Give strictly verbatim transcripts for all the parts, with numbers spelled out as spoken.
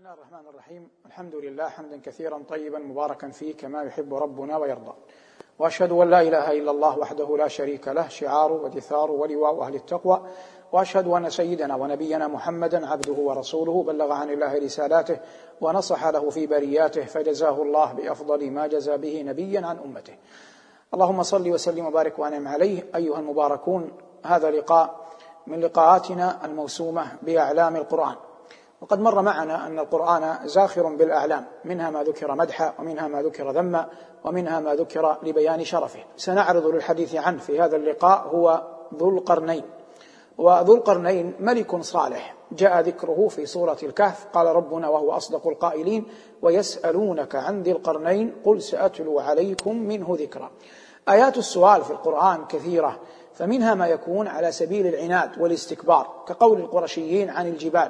بسم الله الرحمن الرحيم. الحمد لله حمدا كثيرا طيبا مباركا فيه كما يحب ربنا ويرضى، وأشهد أن لا إله إلا الله وحده لا شريك له شعار ودثار ولواء أهل التقوى، وأشهد أن سيدنا ونبينا محمدا عبده ورسوله بلغ عن الله رسالاته ونصح له في برياته، فجزاه الله بأفضل ما جزى به نبيا عن أمته. اللهم صل وسلم وبارك وأنعم عليه. أيها المباركون، هذا لقاء من لقاءاتنا الموسومة بأعلام القرآن، وقد مر معنا أن القرآن زاخر بالأعلام، منها ما ذكر مدحا ومنها ما ذكر ذما ومنها ما ذكر لبيان شرفه. سنعرض للحديث عنه في هذا اللقاء هو ذو القرنين. وذو القرنين ملك صالح جاء ذكره في سورة الكهف. قال ربنا وهو أصدق القائلين: ويسألونك عن ذي القرنين قل سأتلو عليكم منه ذكرا. آيات السؤال في القرآن كثيرة، فمنها ما يكون على سبيل العناد والاستكبار كقول القرشيين عن الجبال،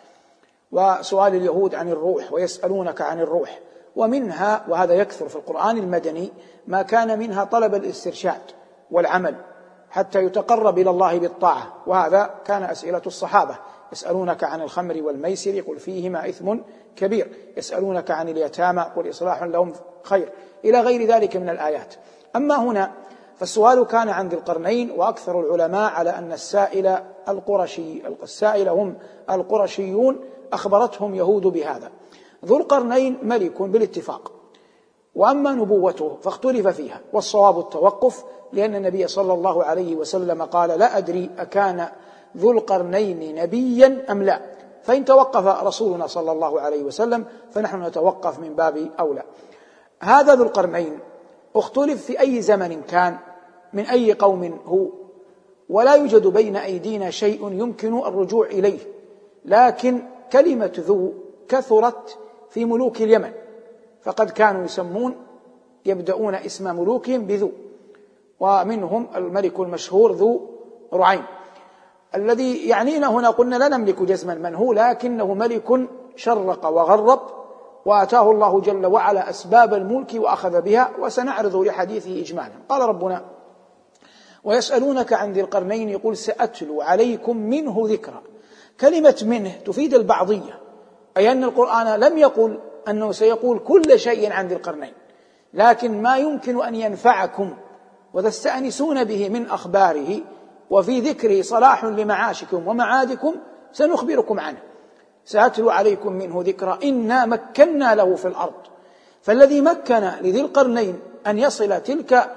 وسؤال اليهود عن الروح ويسألونك عن الروح. ومنها، وهذا يكثر في القرآن المدني، ما كان منها طلب الاسترشاد والعمل حتى يتقرب إلى الله بالطاعة، وهذا كان أسئلة الصحابة: يسألونك عن الخمر والميسر قل فيهما إثم كبير، يسألونك عن اليتامى قل إصلاح لهم خير، إلى غير ذلك من الآيات. أما هنا فالسؤال كان عن ذي القرنين، وأكثر العلماء على أن السائل القرشي السائل هم القرشيون، أخبرتهم يهود بهذا. ذو القرنين ملك بالاتفاق، وأما نبوته فاختلف فيها، والصواب التوقف، لأن النبي صلى الله عليه وسلم قال: لا أدري أكان ذو القرنين نبيا أم لا، فإن توقف رسولنا صلى الله عليه وسلم فنحن نتوقف من باب أولى. هذا ذو القرنين اختلف في أي زمن كان، من أي قوم هو، ولا يوجد بين أيدينا شيء يمكن الرجوع إليه، لكن كلمة ذو كثرت في ملوك اليمن، فقد كانوا يسمون يبدأون اسم ملوكهم بذو، ومنهم الملك المشهور ذو رعين. الذي يعنينا هنا، قلنا لا نملك جزما من هو، لكنه ملك شرق وغرب، وآتاه الله جل وعلا أسباب الملك وأخذ بها، وسنعرض لحديثه إجمالا. قال ربنا: ويسألونك عن ذي القرنين يقول سأتلو عليكم منه ذكرا. كلمة منه تفيد البعضية، أي أن القرآن لم يقل أنه سيقول كل شيء عن ذي القرنين، لكن ما يمكن أن ينفعكم وتستأنسون به من أخباره وفي ذكره صلاح لمعاشكم ومعادكم سنخبركم عنه. سأتلو عليكم منه ذكرا إنا مكنا له في الأرض. فالذي مكن لذي القرنين أن يصل تلك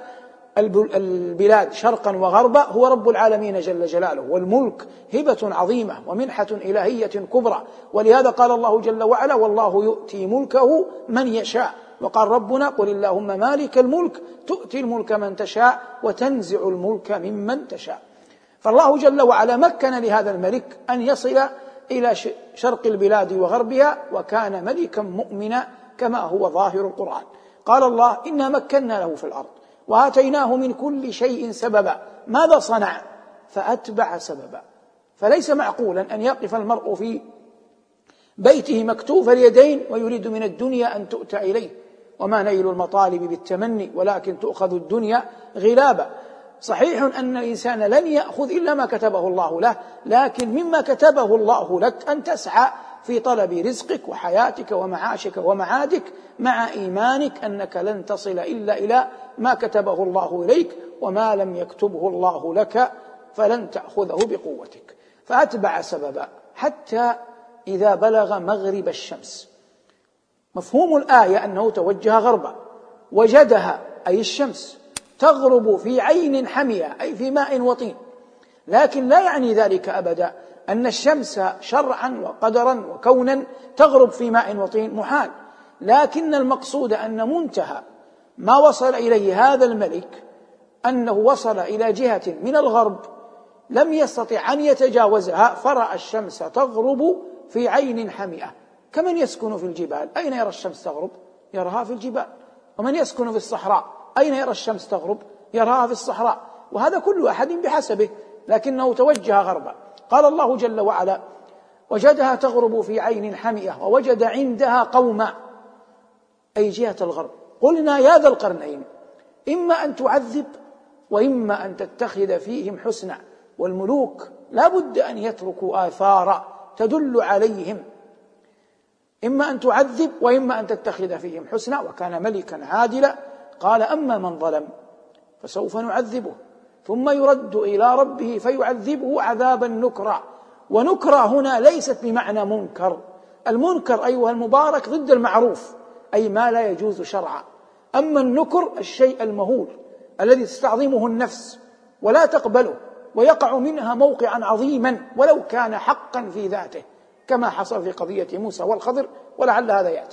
البلاد شرقا وغربا هو رب العالمين جل جلاله، والملك هبة عظيمة ومنحة إلهية كبرى، ولهذا قال الله جل وعلا: والله يؤتي ملكه من يشاء. وقال ربنا: قل اللهم مالك الملك تؤتي الملك من تشاء وتنزع الملك ممن تشاء. فالله جل وعلا مكن لهذا الملك أن يصل إلى شرق البلاد وغربها، وكان ملكا مؤمنا كما هو ظاهر القرآن. قال الله: إنا مكنا له في الأرض وآتيناه من كل شيء سببا. ماذا صنع؟ فأتبع سببا. فليس معقولا أن يقف المرء في بيته مكتوف اليدين ويريد من الدنيا أن تؤتى إليه، وما نيل المطالب بالتمني ولكن تؤخذ الدنيا غلابا. صحيح أن الإنسان لن يأخذ إلا ما كتبه الله له، لكن مما كتبه الله لك أن تسعى في طلب رزقك وحياتك ومعاشك ومعادك، مع إيمانك أنك لن تصل إلا إلى ما كتبه الله إليك، وما لم يكتبه الله لك فلن تأخذه بقوتك. فأتبع سببا حتى إذا بلغ مغرب الشمس. مفهوم الآية أنه توجه غربا، وجدها أي الشمس تغرب في عين حمية أي في ماء وطين، لكن لا يعني ذلك أبدا أن الشمس شرعا وقدرا وكونا تغرب في ماء وطين، محال. لكن المقصود أن منتهى ما وصل إليه هذا الملك أنه وصل إلى جهة من الغرب لم يستطع أن يتجاوزها، فرأى الشمس تغرب في عين حمئة. كمن يسكن في الجبال أين يرى الشمس تغرب؟ يراها في الجبال. ومن يسكن في الصحراء أين يرى الشمس تغرب؟ يراها في الصحراء. وهذا كل أحد بحسبه، لكنه توجه غربا. قال الله جل وعلا: وجدها تغرب في عين حمئة ووجد عندها قوما، أي جهة الغرب. قلنا يا ذا القرنين إما أن تعذب وإما أن تتخذ فيهم حسنا، والملوك لا بد أن يتركوا آثارا تدل عليهم، إما أن تعذب وإما أن تتخذ فيهم حسنا، وكان ملكا عادلا. قال أما من ظلم فسوف نعذبه ثم يرد إلى ربه فيعذبه عذابا نكرا. ونكرا هنا ليست بمعنى منكر، المنكر أيها المبارك ضد المعروف، أي ما لا يجوز شرعا. أما النكر الشيء المهول الذي تستعظمه النفس ولا تقبله، ويقع منها موقعا عظيما ولو كان حقا في ذاته، كما حصل في قضية موسى والخضر، ولعل هذا يأتي.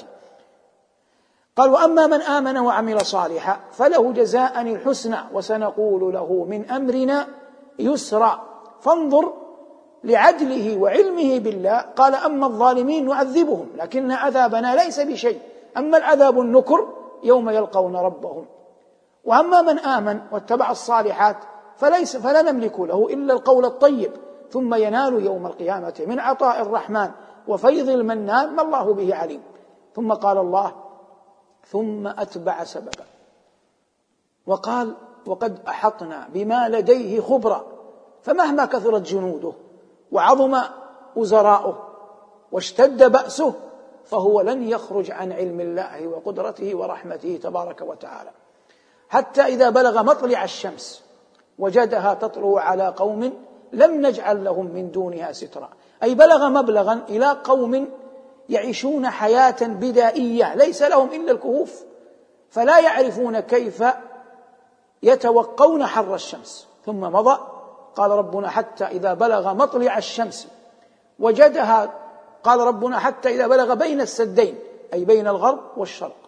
قال وأما من آمن وعمل صالحا فله جزاء الحسنى وسنقول له من أمرنا يسرا. فانظر لعدله وعلمه بالله، قال أما الظالمين نعذبهم لكن عذابنا ليس بشيء، أما العذاب النكر يوم يلقون ربهم. وأما من آمن واتبع الصالحات فليس فلا نملك له إلا القول الطيب، ثم ينال يوم القيامة من عطاء الرحمن وفيض المنان ما الله به عليم. ثم قال الله ثم أتبع سببا وقال وقد أحطنا بما لديه خبرا، فمهما كثرت جنوده وعظم وزراؤه واشتد بأسه فهو لن يخرج عن علم الله وقدرته ورحمته تبارك وتعالى، حتى إذا بلغ مطلع الشمس وجدها تطلع على قوم لم نجعل لهم من دونها سترا، أي بلغ مبلغا إلى قوم يعيشون حياة بدائية ليس لهم إلا الكهوف، فلا يعرفون كيف يتوقون حر الشمس. ثم مضى قال ربنا حتى إذا بلغ مطلع الشمس وجدها، قال ربنا حتى إذا بلغ بين السدين أي بين الغرب والشرق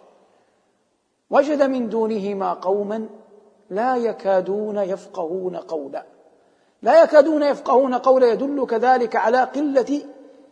وجد من دونهما قوما لا يكادون يفقهون قولا. لا يكادون يفقهون قولا يدل كذلك على قلة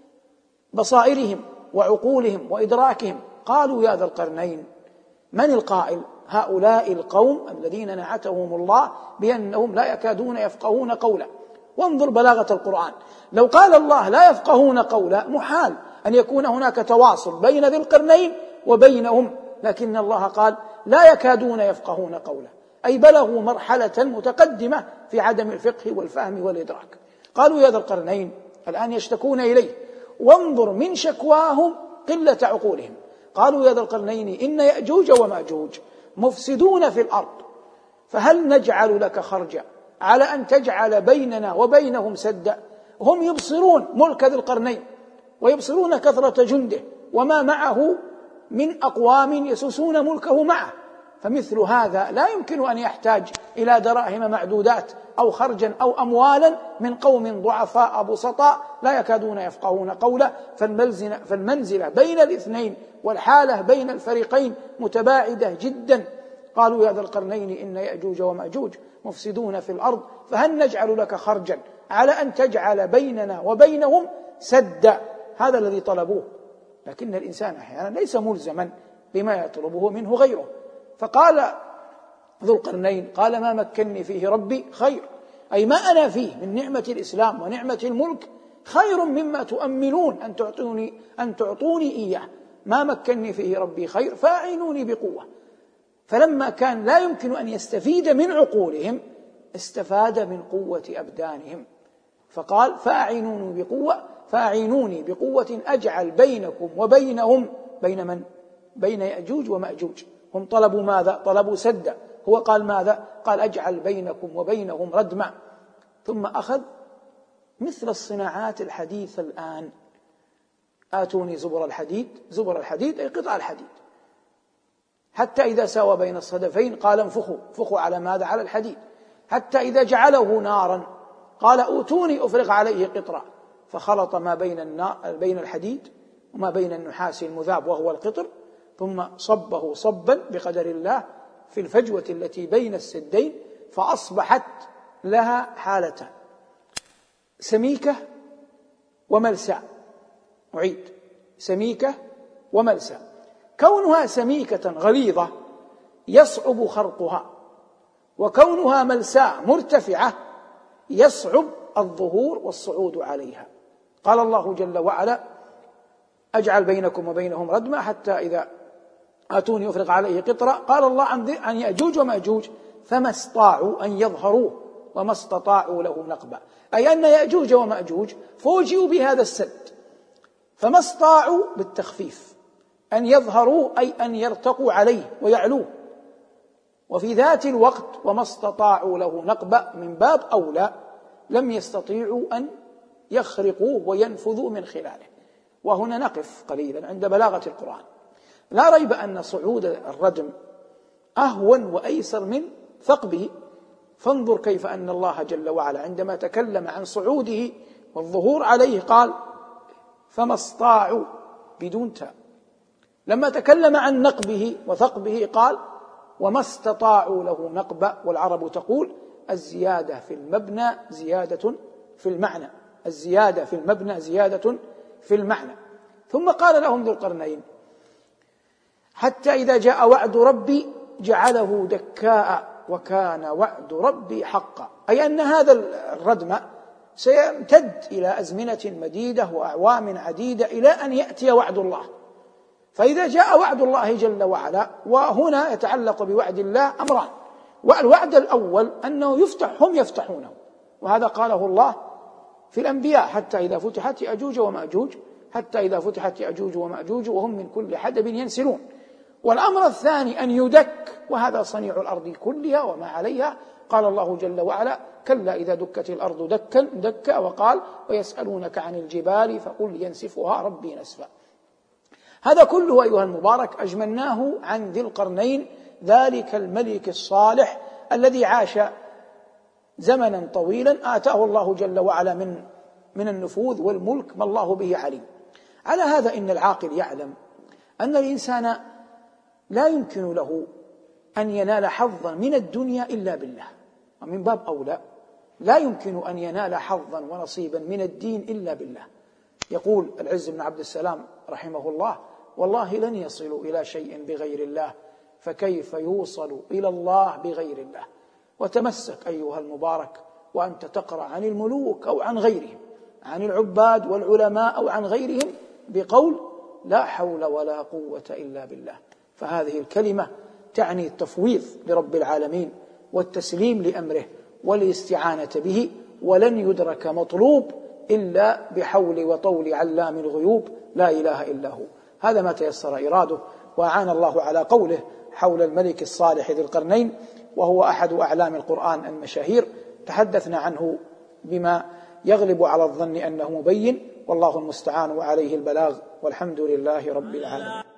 بصائرهم وعقولهم وإدراكهم. قالوا يا ذا القرنين، من القائل؟ هؤلاء القوم الذين نعتهم الله بأنهم لا يكادون يفقهون قولا. وانظر بلاغة القرآن، لو قال الله لا يفقهون قولا محال أن يكون هناك تواصل بين ذي القرنين وبينهم، لكن الله قال لا يكادون يفقهون قولا، أي بلغوا مرحلة متقدمة في عدم الفقه والفهم والإدراك. قالوا يا ذا القرنين، الآن يشتكون إليه، وانظر من شكواهم قلة عقولهم. قالوا يا ذا القرنين إن يأجوج ومأجوج مفسدون في الأرض، فهل نجعل لك خرجا على أن تجعل بيننا وبينهم سدا. هم يبصرون ملك ذي القرنين ويبصرون كثرة جنده وما معه من أقوام يسوسون ملكه معه، فمثل هذا لا يمكن أن يحتاج إلى دراهم معدودات أو خرجا أو أموالا من قوم ضعفاء بسطاء لا يكادون يفقهون قولا. فالمنزلة بين الاثنين والحالة بين الفريقين متباعدة جدا. قالوا يا ذا القرنين إن يأجوج ومأجوج مفسدون في الأرض، فهل نجعل لك خرجا على أن تجعل بيننا وبينهم سدا. هذا الذي طلبوه، لكن الإنسان أحيانا ليس ملزما بما يطلبه منه غيره. فقال ذو القرنين قال ما مكنني فيه ربي خير، أي ما أنا فيه من نعمة الإسلام ونعمة الملك خير مما تؤملون أن تعطوني, أن تعطوني إياه. ما مكنني فيه ربي خير فأعينوني بقوة. فلما كان لا يمكن أن يستفيد من عقولهم استفاد من قوة أبدانهم، فقال فأعينوني بقوة فأعينوني بقوة أجعل بينكم وبينهم بين من؟ بين يأجوج ومأجوج. هم طلبوا ماذا؟ طلبوا سدا، هو قال ماذا؟ قال أجعل بينكم وبينهم ردما. ثم أخذ مثل الصناعات الحديثة الآن، آتوني زبر الحديد، زبر الحديد أي قطع الحديد، حتى إذا ساوى بين الصدفين قال انفخوا، انفخوا على ماذا؟ على الحديد، حتى إذا جعله نارا قال أوتوني أفرغ عليه قطرا، فخلط ما بين النار بين الحديد وما بين النحاس المذاب وهو القطر، ثم صبه صبا بقدر الله في الفجوة التي بين السدين، فأصبحت لها حالتان: سميكة وملساء. أعيد: سميكة وملساء. كونها سميكة غليظة يصعب خرقها، وكونها ملساء مرتفعة يصعب الظهور والصعود عليها. قال الله جل وعلا أجعل بينكم وبينهم ردما حتى إذا آتوني أفرغ عليه قطرا. قال الله عن يأجوج ومأجوج فما استطاعوا أن يظهروه وما استطاعوا له نقبا، أي أن يأجوج ومأجوج فوجئوا بهذا السد فما استطاعوا بالتخفيف أن يظهروا أي أن يرتقوا عليه ويعلوه، وفي ذات الوقت وما استطاعوا له نقبة من باب أولى لم يستطيعوا أن يخرقوه وينفذوا من خلاله. وهنا نقف قليلا عند بلاغة القرآن. لا ريب أن صعود الردم أهون وأيسر من ثقبه، فانظر كيف أن الله جل وعلا عندما تكلم عن صعوده والظهور عليه قال فما استطاعوا بدون تاء، لما تكلم عن نقبه وثقبه قال وما استطاعوا له نقبة. والعرب تقول الزيادة في المبنى زيادة في المعنى، الزيادة في المبنى زيادة في المعنى. ثم قال لهم ذو القرنين حتى إذا جاء وعد ربي جعله دكاء وكان وعد ربي حقا، أي أن هذا الردم سيمتد إلى أزمنة مديدة وأعوام عديدة إلى أن يأتي وعد الله. فإذا جاء وعد الله جل وعلا، وهنا يتعلق بوعد الله أمران. والوعد الأول أنه يفتح، هم يفتحونه، وهذا قاله الله في الأنبياء حتى إذا فتحت يأجوج ومأجوج، حتى إذا فتحت يأجوج ومأجوج وهم من كل حدب ينسلون. والأمر الثاني أن يدك، وهذا صنيع الأرض كلها وما عليها. قال الله جل وعلا كلا إذا دكت الأرض دكا دكا، وقال ويسألونك عن الجبال فقل ينسفها ربي نسفا. هذا كله أيها المبارك أجملناه عن ذي القرنين، ذلك الملك الصالح الذي عاش زمنا طويلا آتاه الله جل وعلا من من النفوذ والملك ما الله به عليم. على هذا إن العاقل يعلم أن الإنسان لا يمكن له أن ينال حظا من الدنيا إلا بالله، ومن باب أولى لا يمكن أن ينال حظا ونصيبا من الدين إلا بالله. يقول العز بن عبد السلام رحمه الله والله لن يصلوا إلى شيء بغير الله، فكيف يوصل إلى الله بغير الله. وتمسك أيها المبارك وأنت تقرأ عن الملوك أو عن غيرهم، عن العباد والعلماء أو عن غيرهم، بقول لا حول ولا قوة إلا بالله. فهذه الكلمة تعني التفويض لرب العالمين والتسليم لأمره والاستعانة به، ولن يدرك مطلوب إلا بحول وطول علام الغيوب لا إله إلا هو. هذا ما تيسر إراده، وأعان الله على قوله حول الملك الصالح ذي القرنين، وهو أحد أعلام القرآن المشاهير. تحدثنا عنه بما يغلب على الظن أنه مبين، والله المستعان وعليه البلاغ، والحمد لله رب العالمين.